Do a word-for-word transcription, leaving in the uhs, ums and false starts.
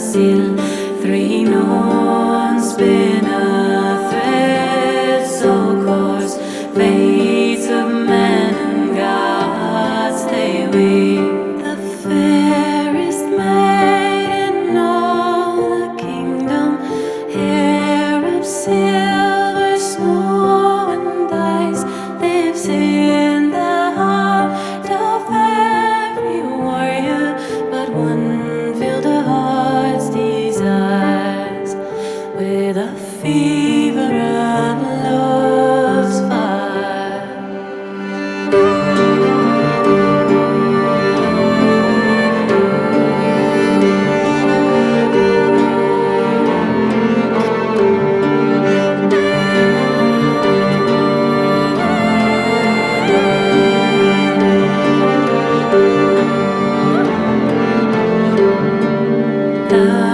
seal, three known spin a thread so coarse, fates of men and gods they weave. The fairest maid in all the kingdom, hair of silver, snow and ice, lives in the heart of every warrior, but one filled her heart's desires with a fever of love's fire. Love